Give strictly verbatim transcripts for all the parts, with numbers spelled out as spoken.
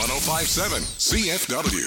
oh five point seven C F W.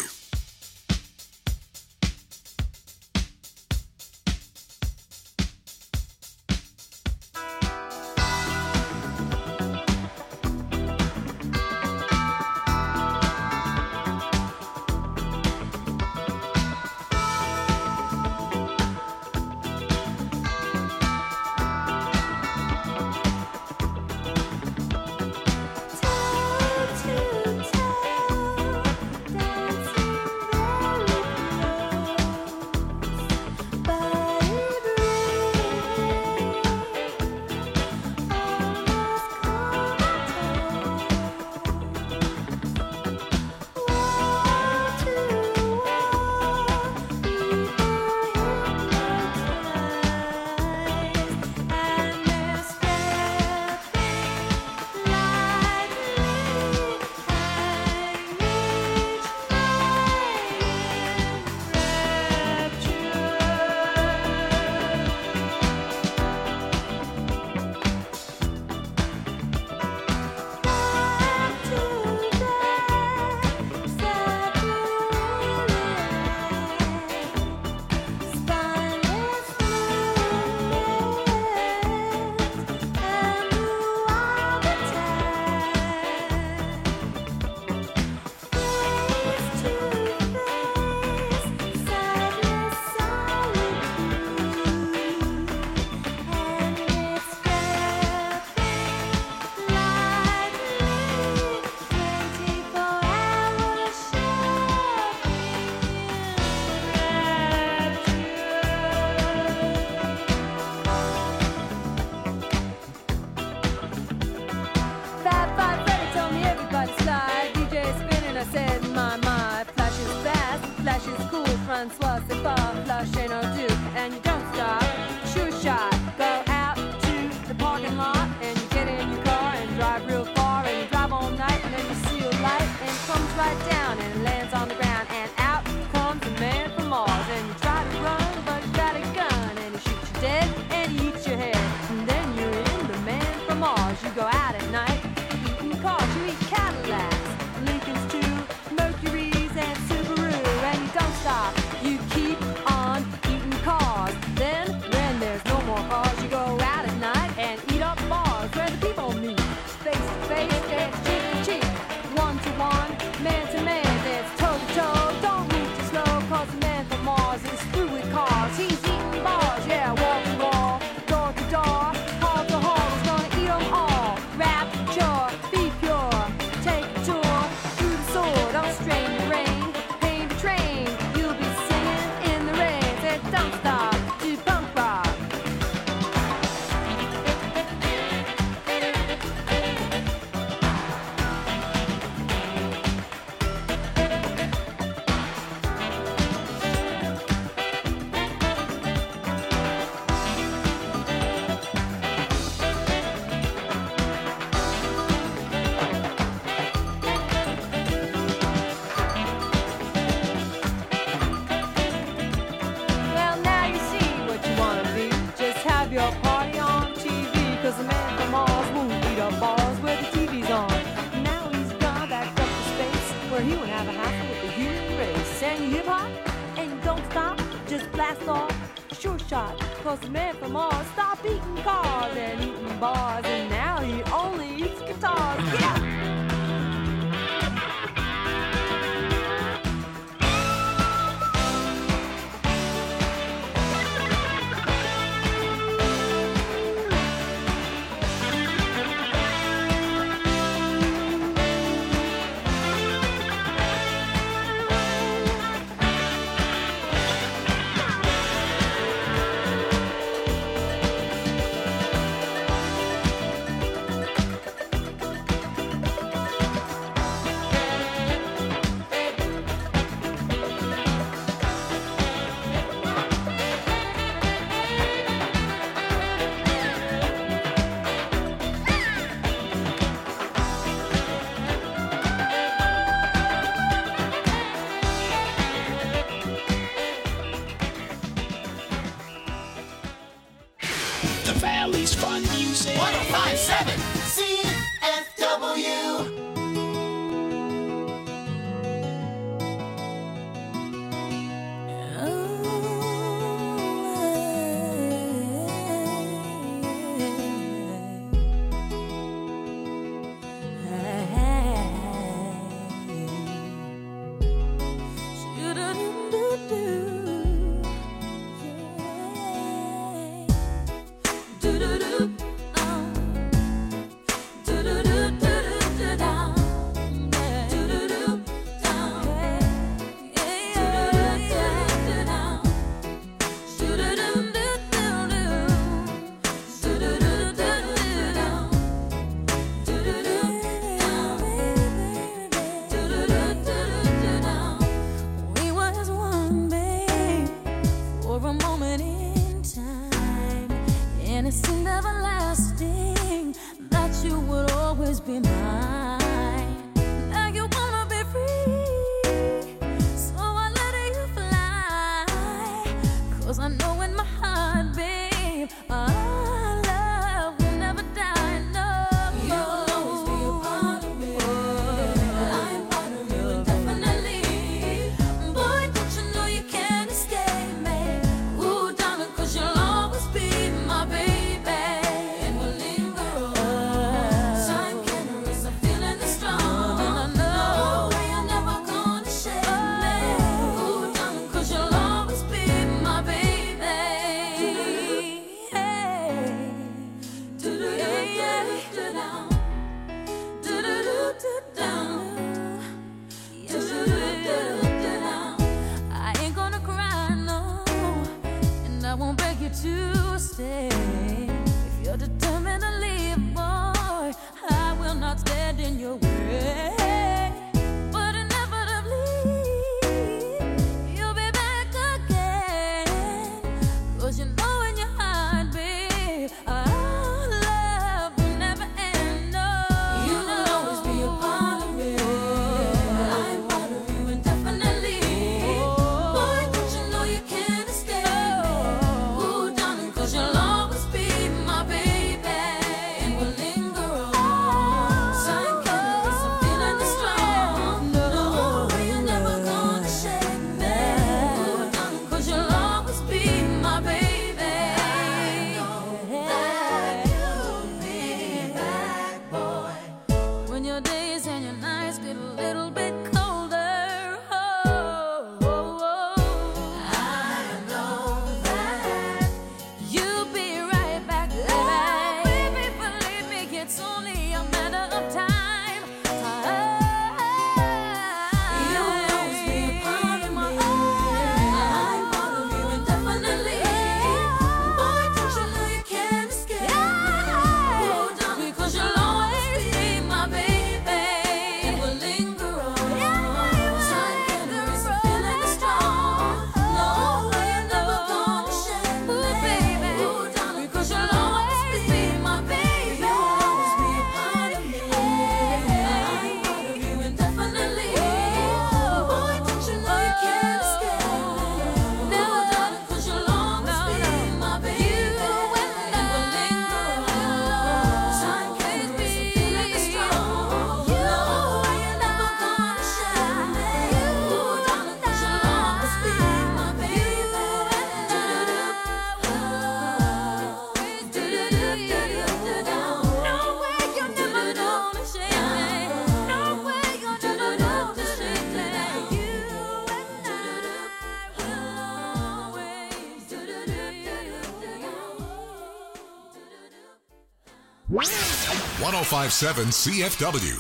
one oh five point seven C F W.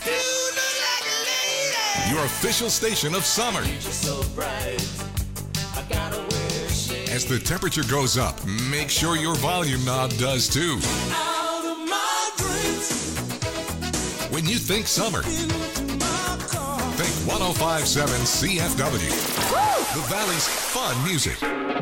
Your official station of summer. As the temperature goes up, make sure your volume knob does too. When you think summer, think one oh five point seven C F W. The Valley's fun music.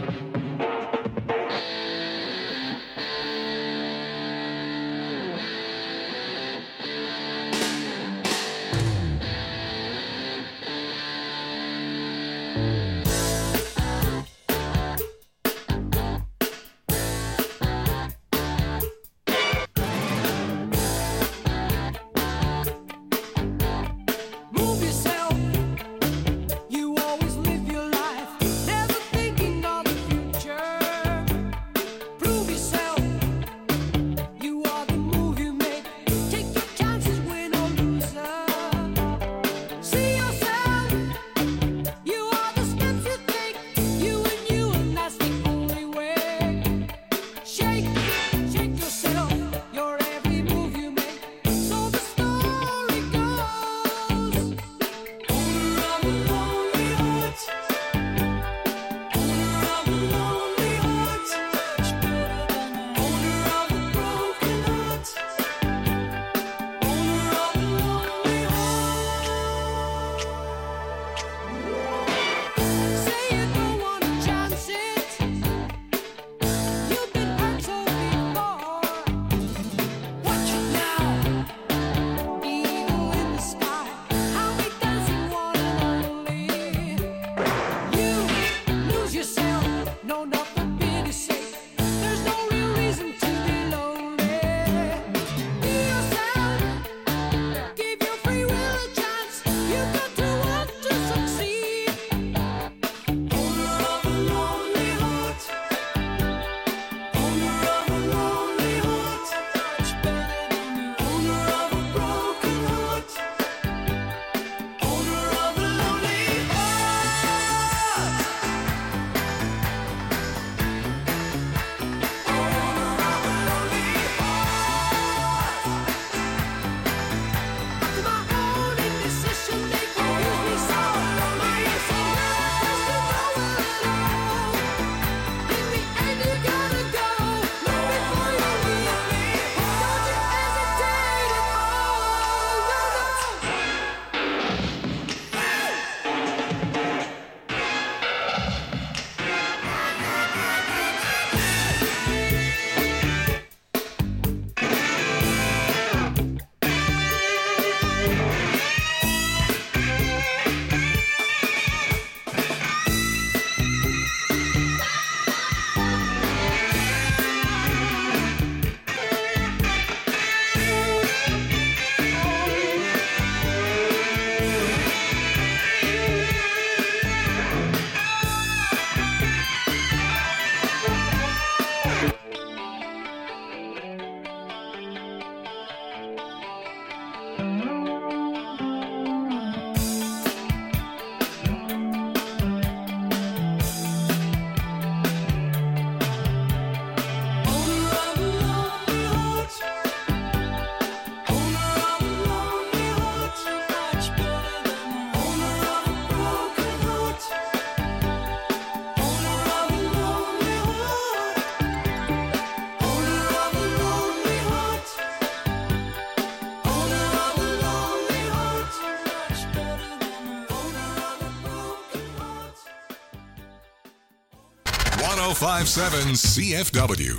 one oh five point seven C F W.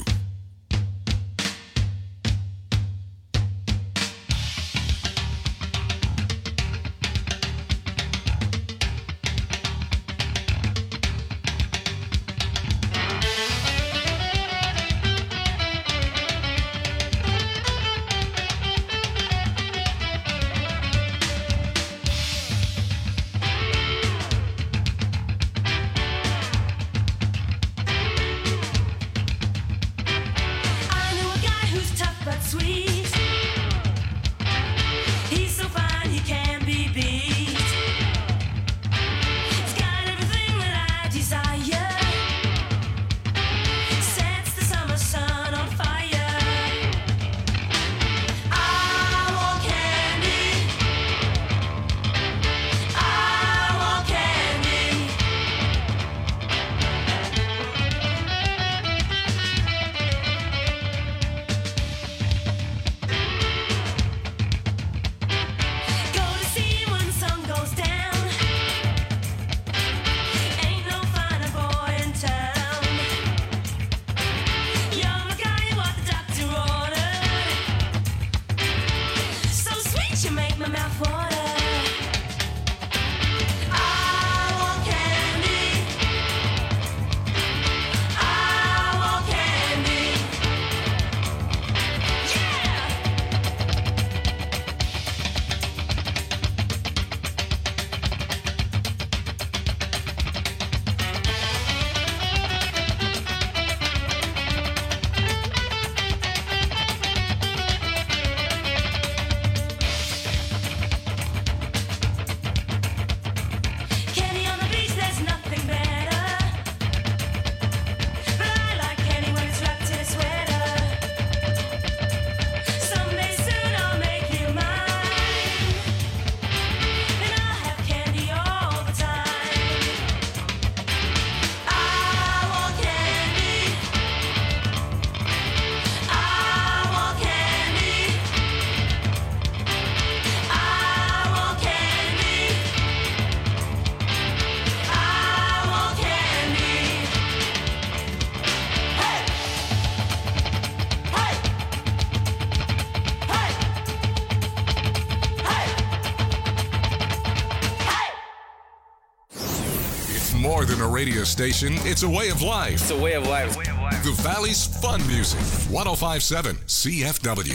more than a radio station, it's a way of life. It's a way of life. The Valley's fun music. one oh five point seven C F W.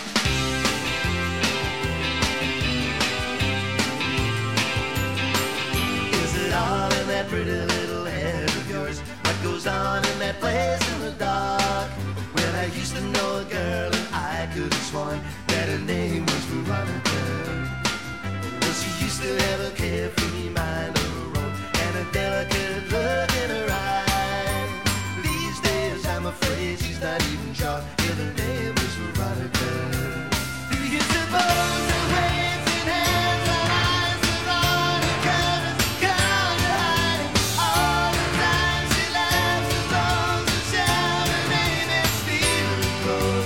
Is it all in that pretty little head of yours? What goes on in that place in the dark? Well, I used to know a girl and I could have sworn that her name was Veronica. Well, she used to have a carefree mind of her own and a delicate look in her eye. These days I'm afraid she's not even sure if her name is Veronica. Do you suppose the waves in hands are eyes Veronica doesn't come to hiding all the time she laughs and throws and shouts her name and steals her clothes?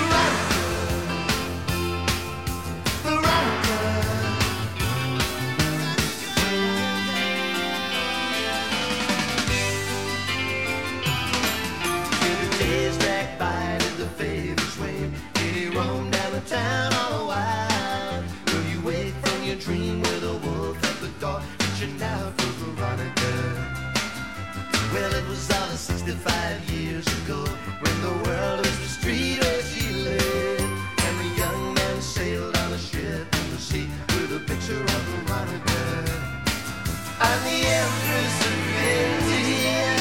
Veronica, Veronica. Days drag by to the favors wane. Did he roam down the town all a while? Will you wake from your dream with a wolf at the door, reaching out for Veronica? Well, it was all sixty-five years ago when the world was the street where she lived, and the young man sailed on a ship in the sea with a picture of Veronica. I'm the Empress of India.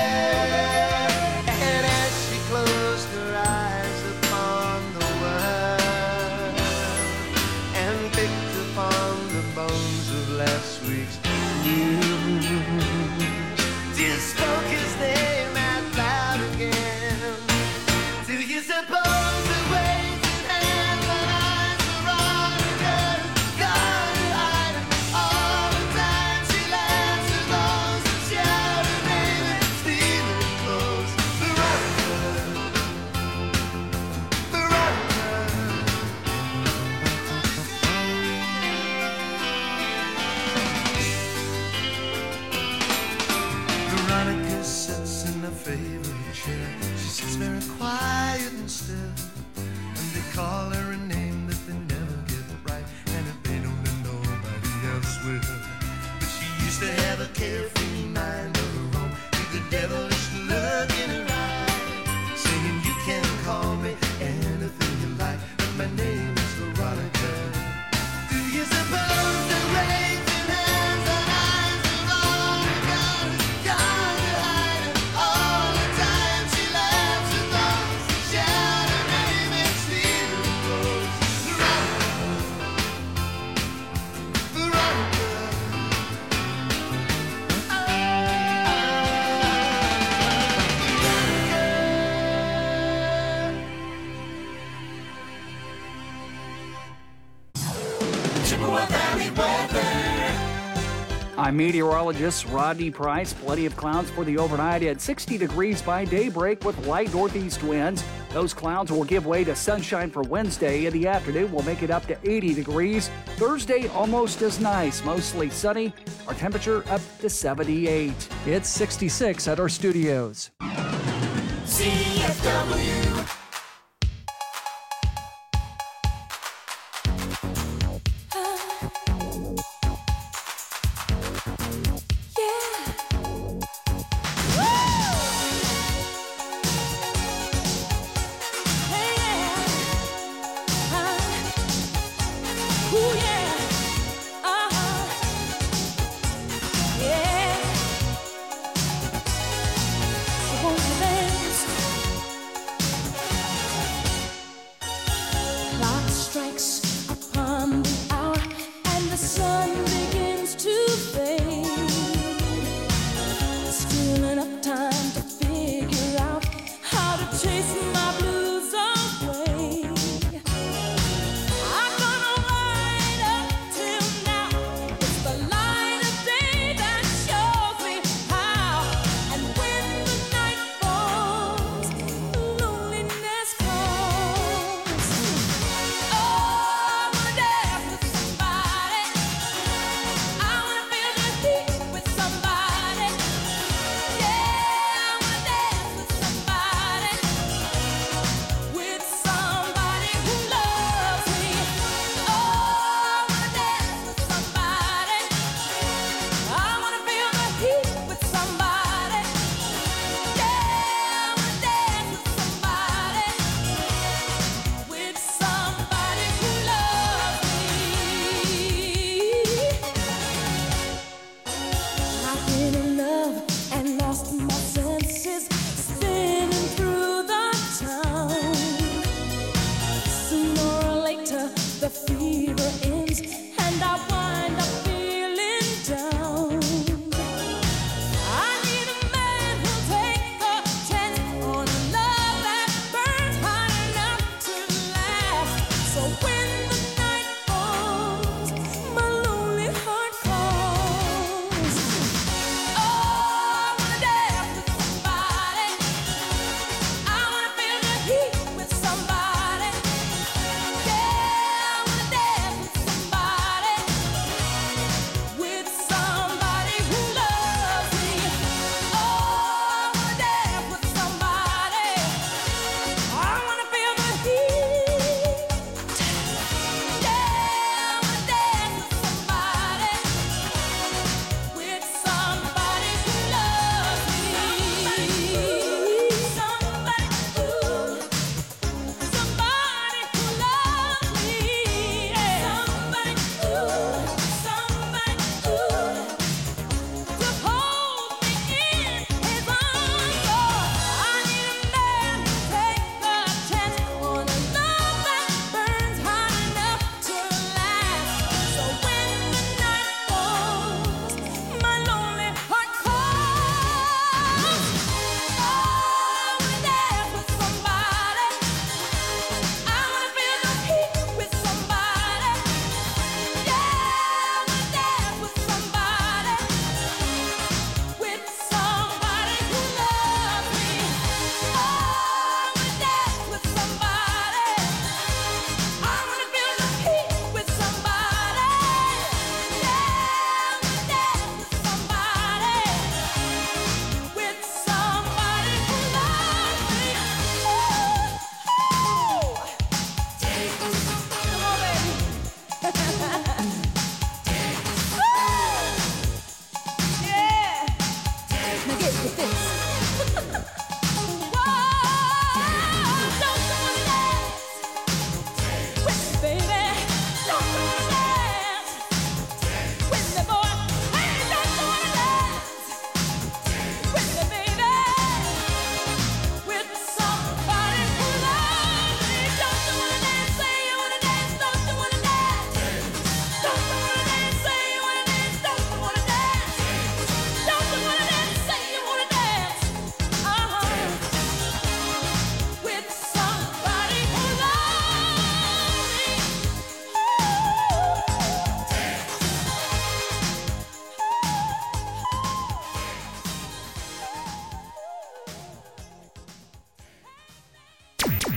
And as she closed her eyes upon the world and picked upon the bones of last week's news, just spoke his name out loud again. Do you suppose the waves and hands and eyes Veronica gone to hide it all the time she laughs and blows and shouts her name and steals her clothes? Veronica, Veronica. Veronica sits in a favorite chair. She sits very quiet and still, and they call her a name that they never get right, and if they don't, then nobody else will. But she used to have a carefree mind of her own, with the devilish look in her eye, saying you can call me anything you like, but my name is Veronica. Do you suppose the waves and hands and eyes Veronica gone to hide it all the time she laughs and throws and shouts her name and steals her clothes? Veronica, Veronica. Chippewa Valley weather. I'm meteorologist Rodney Price. Plenty of clouds for the overnight at sixty degrees by daybreak with light northeast winds. Those clouds will give way to sunshine for Wednesday. In the afternoon, we'll make it up to eighty degrees. Thursday, almost as nice, mostly sunny. Our temperature up to seventy-eight. It's sixty-six at our studios. C F W.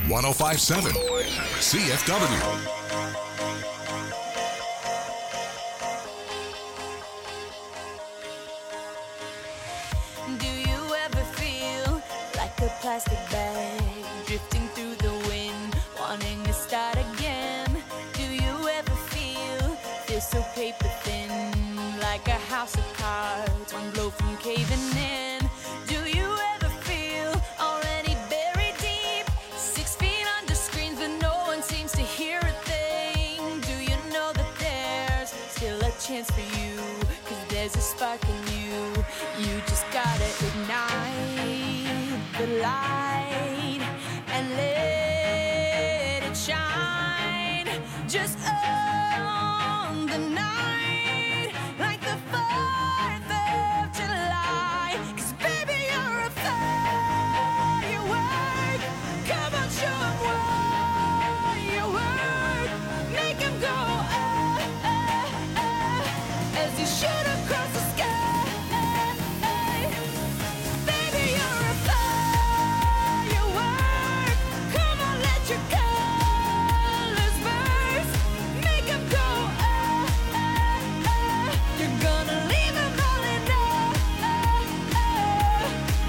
one oh five point seven C F W. Do you ever feel like a plastic bag drifting through the wind, wanting to start again? Do you ever feel, feel so paper thin, like a house of cards, one blow from caving in? Do you ever feel already buried deep, six feet under screens but no one seems to hear a thing? Do you know that there's still a chance for you, cause there's a spark in you? You just gotta ignite the light and let it shine. Just on the night, like the fourth of July. Cause baby, you're a firework. Come on, show 'em what you work. Make 'em go, ah, ah, ah, as you shoot across the sky. Baby, you're a firework. Come on, let your colors burst. Make 'em go, ah, ah, ah. You're gonna leave 'em all in awe.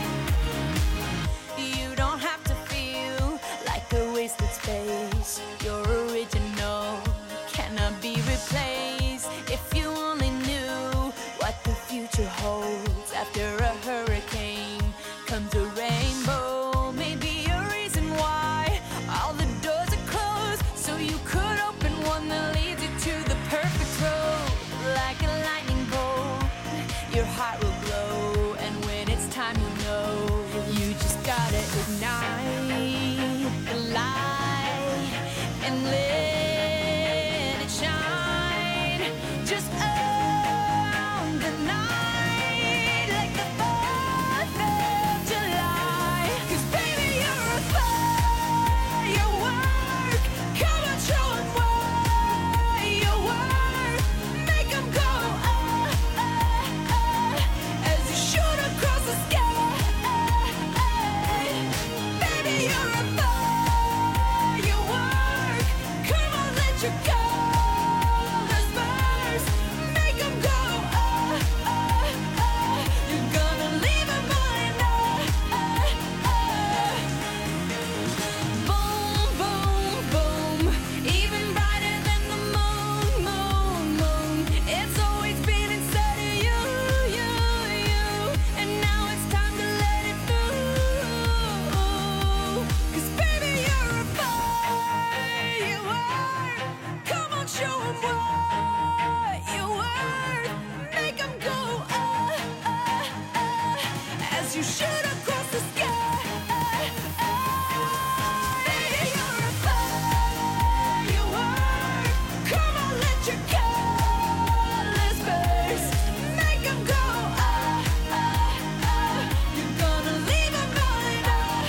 You don't have to feel like a wasted space. Your original cannot be replaced. If you only knew what the future holds after a hurricane comes a rainbow. Maybe a reason why all the doors are closed, so you could open one that leads you to the perfect road. Like a lightning bolt, your heart will glow, and when it's time you'll know. You just gotta ignite the light and let it shine. Just on the night, like the fourth of July. Cause baby, you're a firework. Come on, show 'em what you work. Make 'em go, ah, ah, ah, as you shoot across the sky. Baby, you're a firework. Come on, let your colors burst. Make 'em go, ah, ah, ah. You're gonna leave 'em all in awe. Boom, boom, boom. Even brighter than the moon, moon, moon. It's always been inside of you, you, you. And now it's time to let it through. Cause baby, you're a firework. Come on, show 'em what you worth. Make 'em go, ah, ah, ah, as you shoot across the sky. Baby, you're a firework. Come on, let your colors burst. Make 'em go, ah, ah, ah. You're gonna leave 'em all in awe.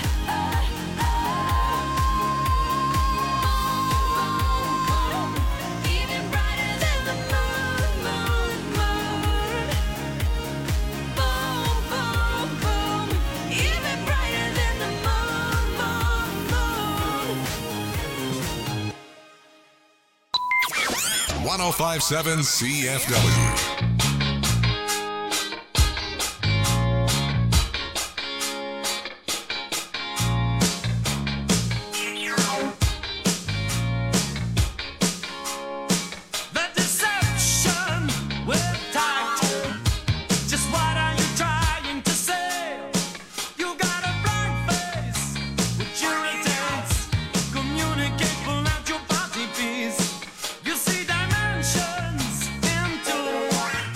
Even brighter than the moon, moon, moon. Boom, boom, boom. Even brighter than the moon, moon, moon. one oh five point seven C F W. The deception with tact. Just what are you trying to say? You got a blank face with your intents. Communicate, pull out your body piece. You see dimensions into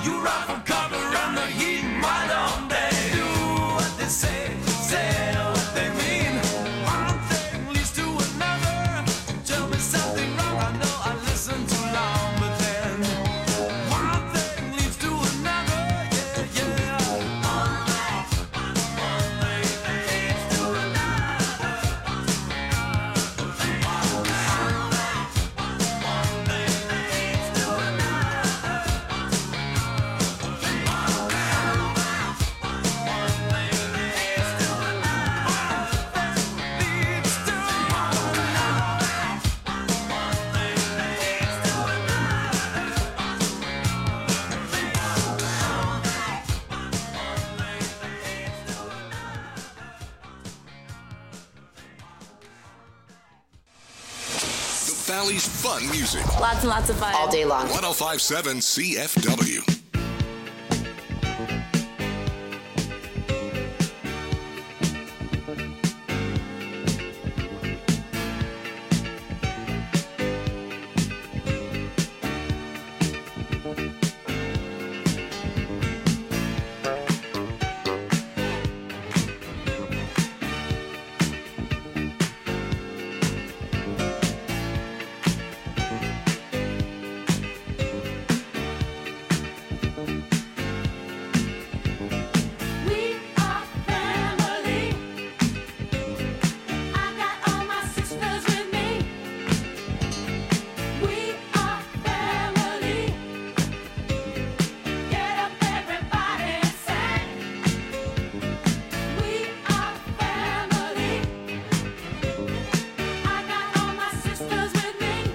You run for cover and the heat might on day. Do what they say, say what they mean. One thing leads to another. Tell me something wrong, I know I listened too long, but then one thing leads to another, yeah, yeah. One thing, one thing leads to another. One thing, one thing leads to The Valley's fun music. Lots and lots of fun. All day long. one oh five point seven C F W. We are family. I got all my sisters with me. We are family. Get up, everybody, and sing. We are family. I got all my sisters with me.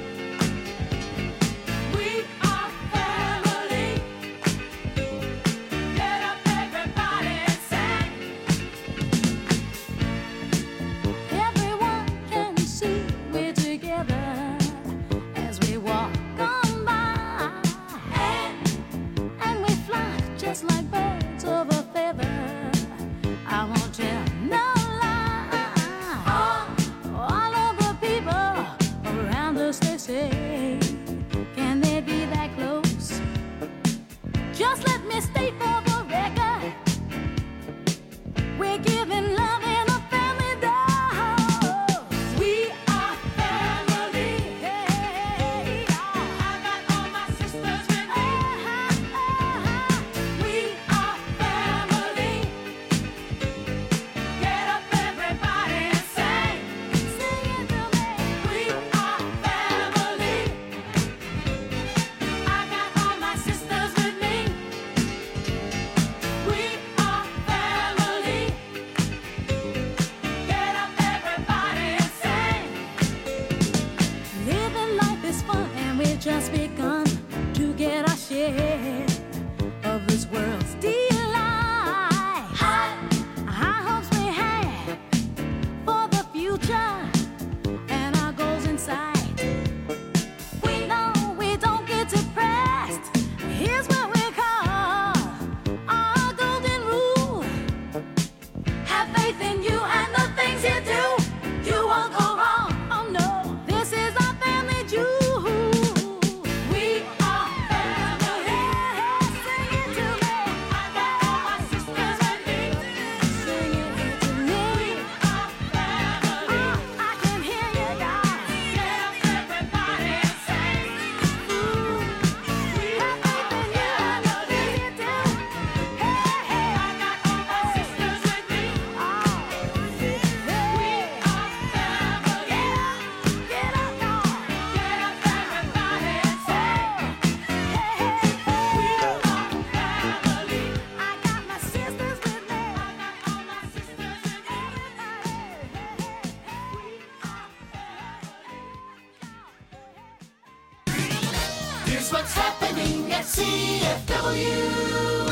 We are family. Get up, everybody, and sing. Everyone can see we're together as we walk on by, and, and we fly just like birds of a feather. I won't tell no lie. All, all of the people around us, they say, can they be that close? Just let me state for the record, we're giving love in a family dose. We are family. Hey, I got all my sisters with me. We are family. Get up, everybody, and sing. Sing it to me. We are family. I got all my sisters with me. We are family. Get up, everybody, and sing. Living life is fun, and we've just begun to get our share of this world's delight. High, high hopes we have for the future and our goals in sight. We know we don't get depressed. Here's what we call our golden rule. Have faith in you and the things you do. You won't go wrong. Oh no, this is our family jewel. We are family. Sing it to me. I got all my sisters with me. Sing it to me. We are family. I can hear you guys. Get up, everybody, and sing. Ooh, we have faith in you and the things you do. Hey, hey, I got all my sisters with me. Oh, we are family. Get up, y'all. Get up, everybody, and sing. Hey, hey, we are family. I got my sisters with me. I got all my sisters with me. Here's what's happening at C F W.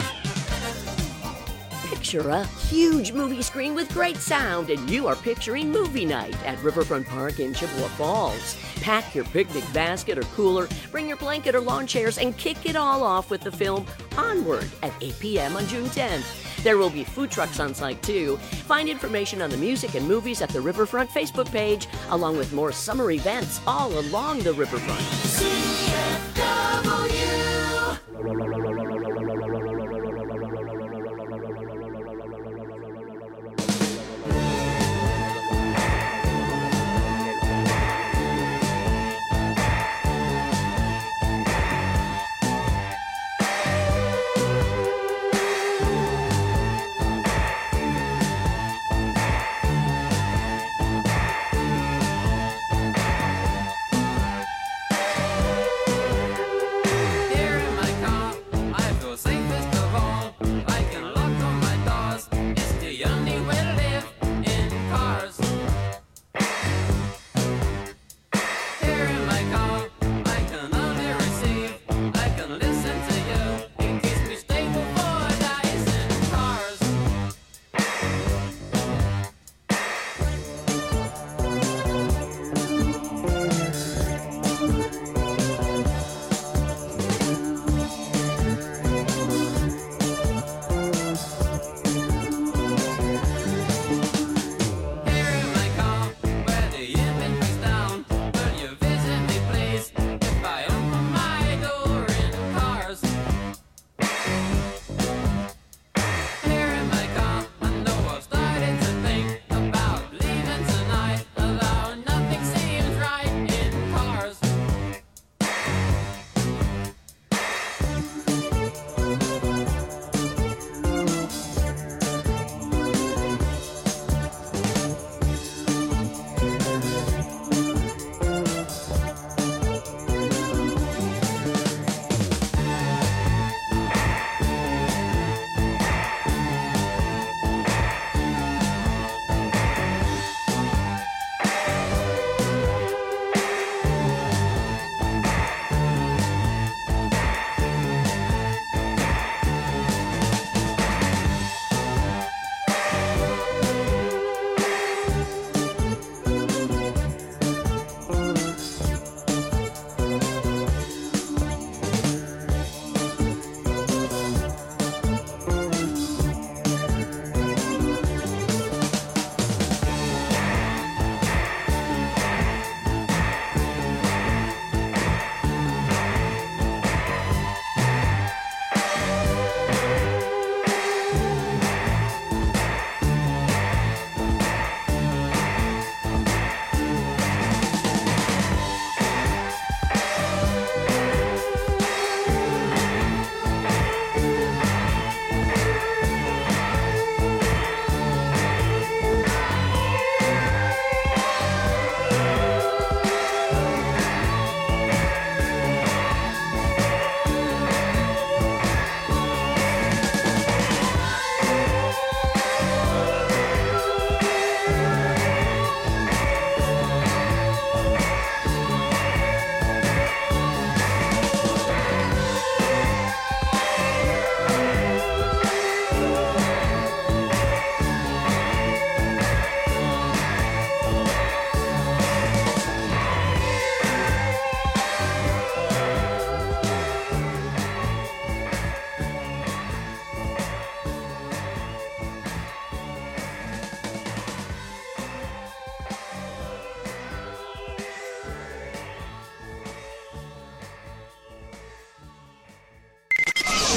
Picture a huge movie screen with great sound, and you are picturing movie night at Riverfront Park in Chippewa Falls. Pack your picnic basket or cooler, bring your blanket or lawn chairs, and kick it all off with the film Onward at eight p.m. on June tenth. There will be food trucks on site too. Find information on the music and movies at the Riverfront Facebook page, along with more summer events all along the riverfront. C F W.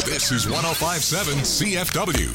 This is one oh five point seven C F W.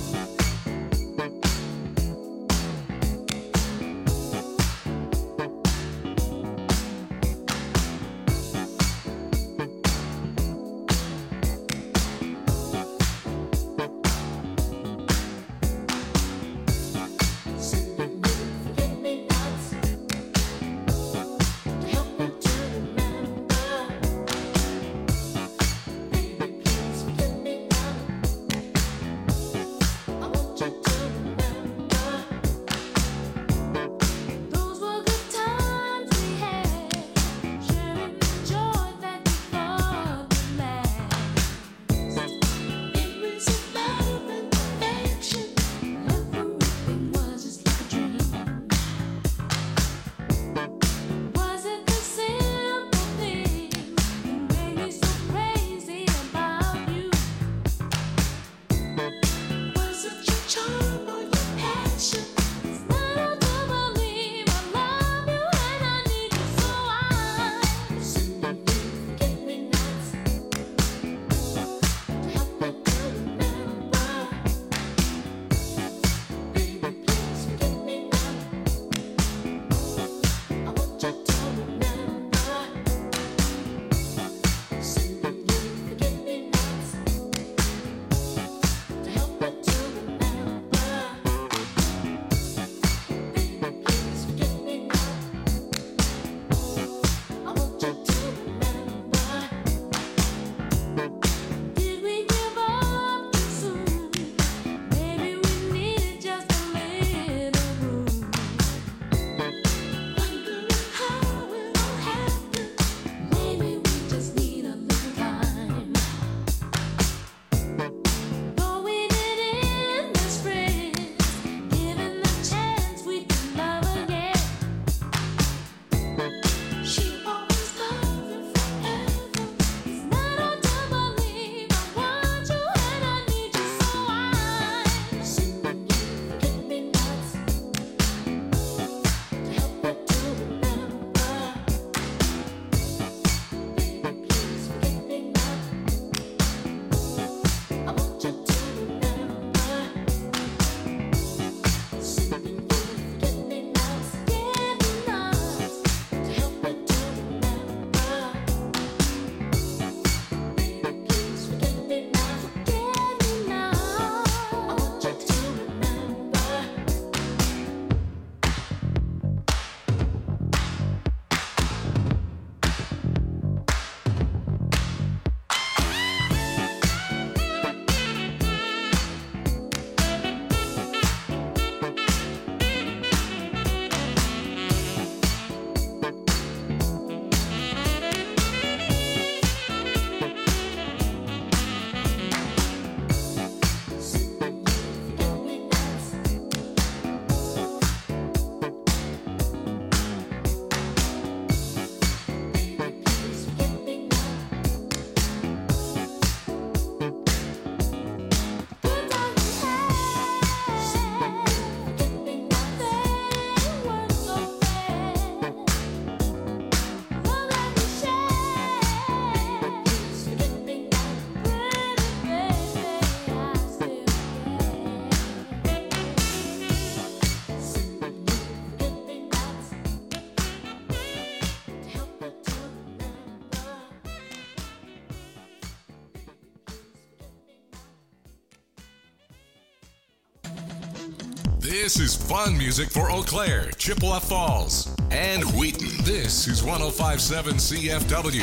This is fun music for Eau Claire, Chippewa Falls, and Wheaton. This is one oh five point seven C F W.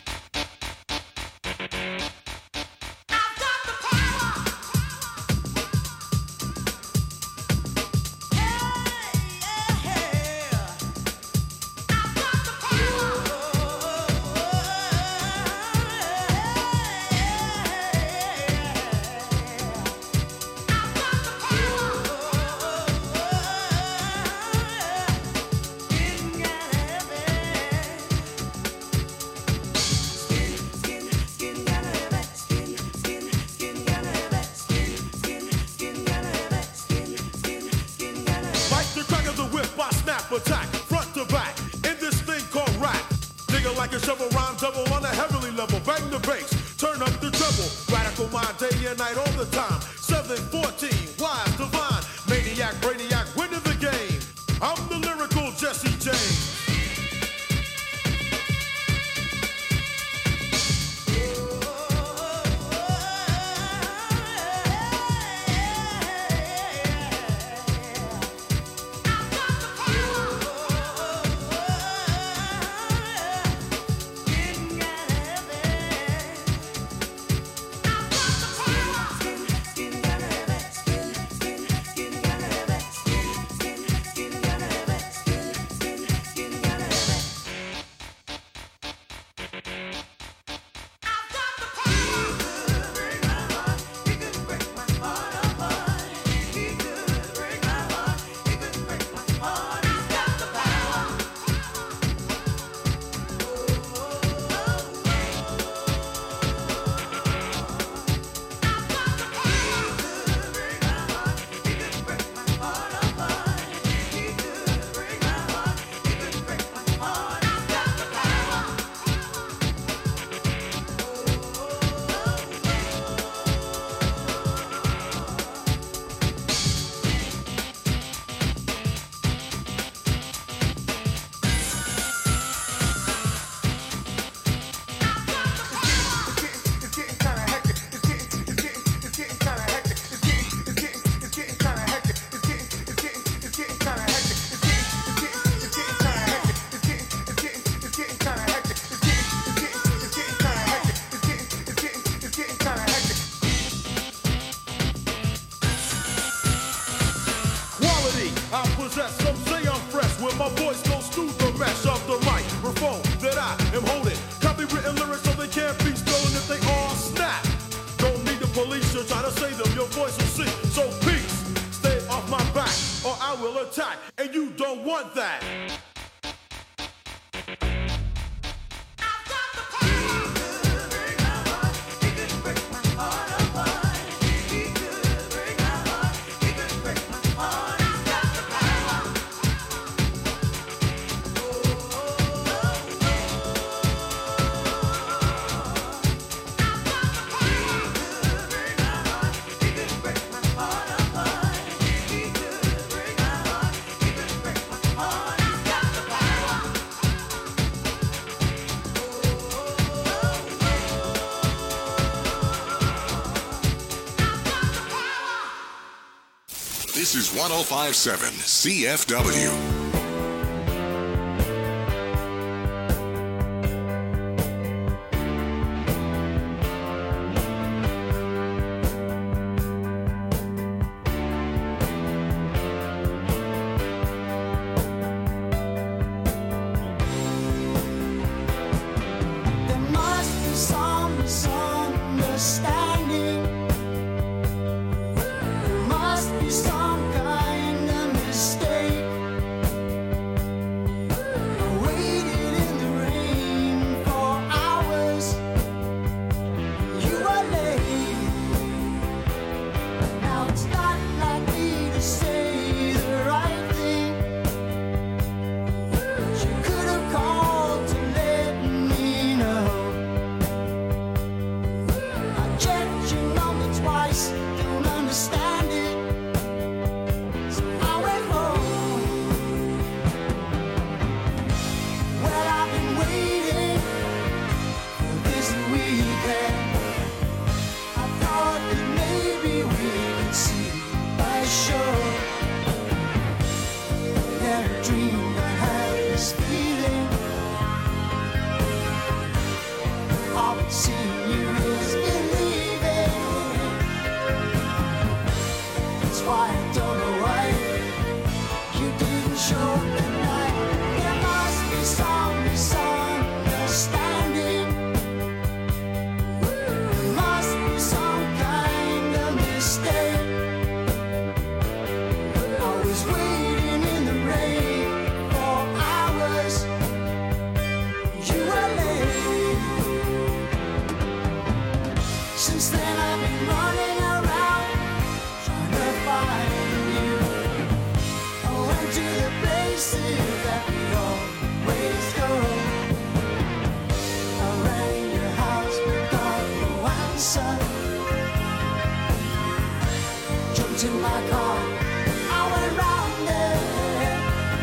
Attack, front to back, in this thing called rap. Nigga like a shovel, rhyme double on a heavenly level. Bang the bass, turn up the treble. Radical mind, day and night, all the time. seven fourteen, wise, divine, maniac, brainiac, winning the game. I'm the lyrical Jesse James. This is one oh five point seven C F W. to my car. I went round there.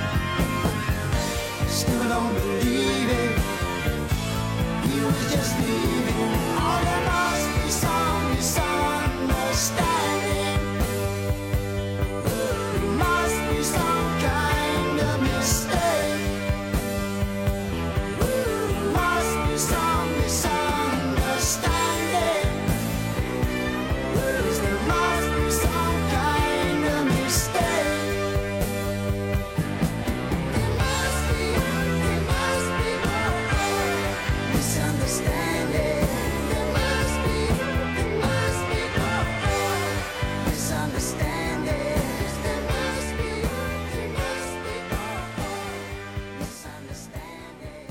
Still don't believe it. He was just leaving. Oh, there must be some misunderstanding. There must be some kind of mistake. There must be some misunderstanding. Yes, there must be some kind of mistake. There must be, there must be misunderstanding. There must be, there must be misunderstanding. There must be, there must be misunderstanding.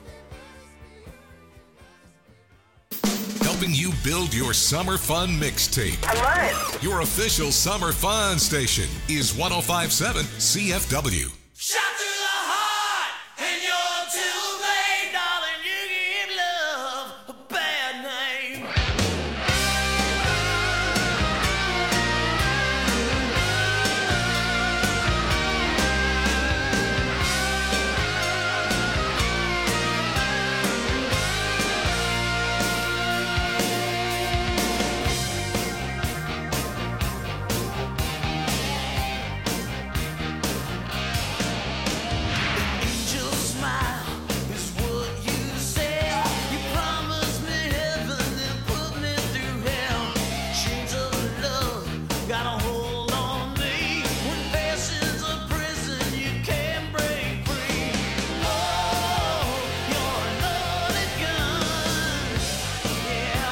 Helping you build your summer fun mixtape. I love it. Your official summer fun station is one oh five point seven C F W. Shot through the heart, and you're too late, darling. You give love a bad name. Angel smile is what you said. You promised me heaven, then put me through hell. Chains of love got a hold on me. When passion's a prison, you can't break free. Oh, you're a loaded gun. Yeah.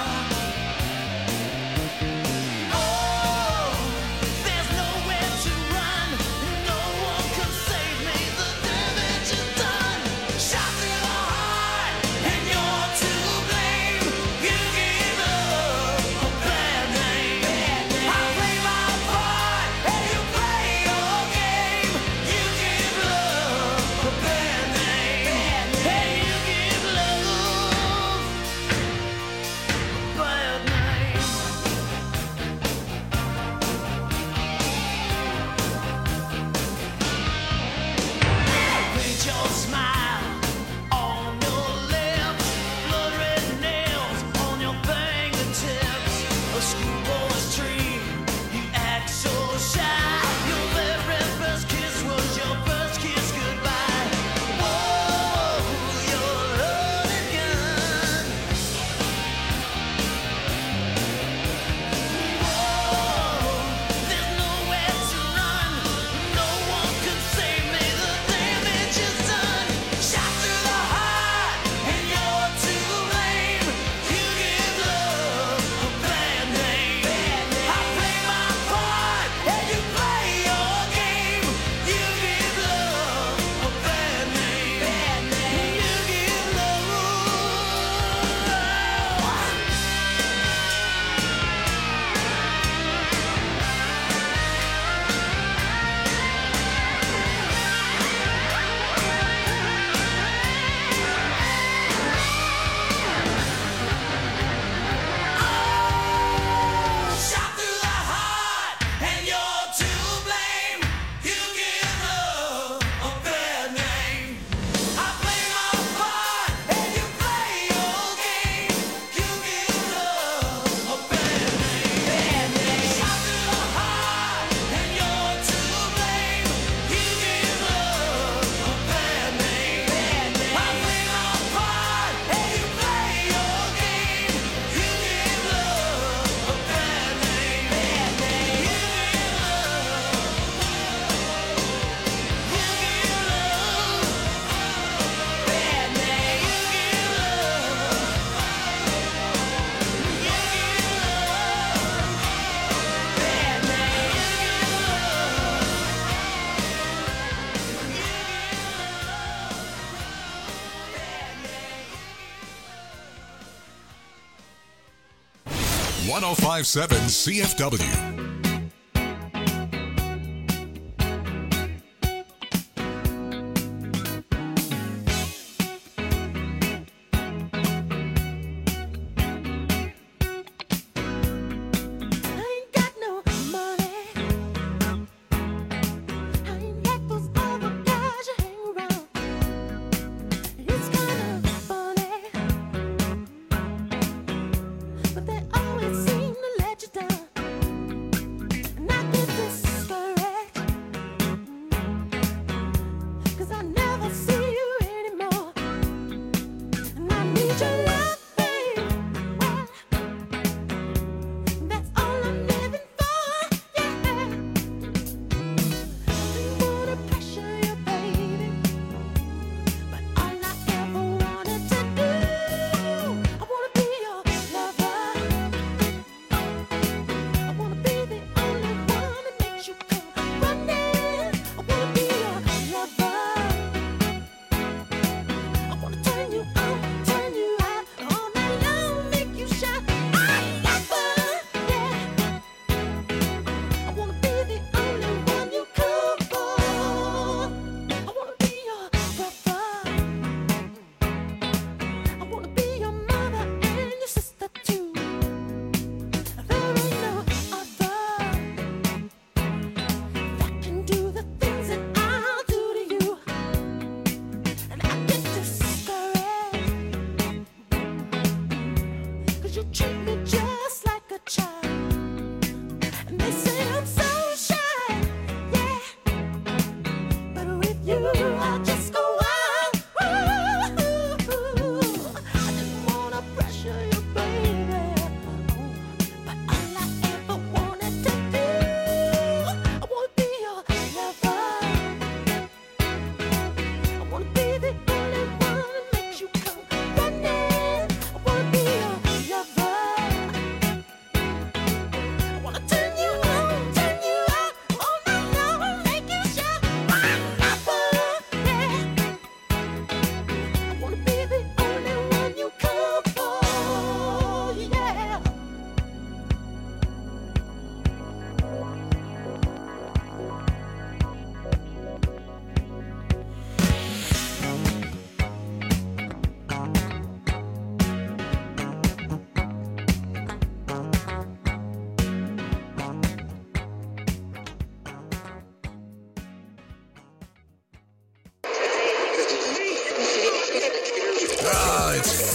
Oh, there's nowhere to run. No one can save me. The damage is done. Shot through the heart, and you're to blame. You give love a bad name. I play my part, and you play your game. You give love a bad name. Hey, you give love a bad name. Paint your smile on your lips, blood red nails on your fingertips. A schoolboy's dream, you act so shy. Your very first kiss was your first kiss goodbye. Whoa, you're a loaded gun. Whoa, there's nowhere to run. No one can save me. The damage is done. Shot through the heart, and you're to blame. You give love a bad name. I play my part, and you play your game. You give love a bad name. You give love. Shot through the heart, and you're to blame. You give love a bad name. I play my part, and you play your game. You give love a bad name. Shot through the heart, and you're to blame. You give love a bad name. I play my part, and you play your game. You give love a bad name. You give love. You give love. Bad name. You give love. You give love. Bad name. You one oh five point seven C F W. I ain't got no money.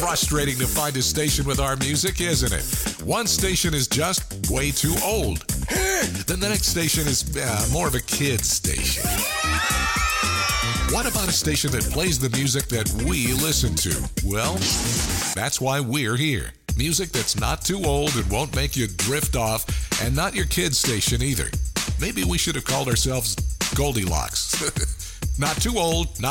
Frustrating to find a station with our music, isn't it? One station is just way too old. Then the next station is uh, more of a kid's station. What about a station that plays the music that we listen to? Well, that's why we're here. Music that's not too old and won't make you drift off, and not your kid's station either. Maybe we should have called ourselves Goldilocks. Not too old, not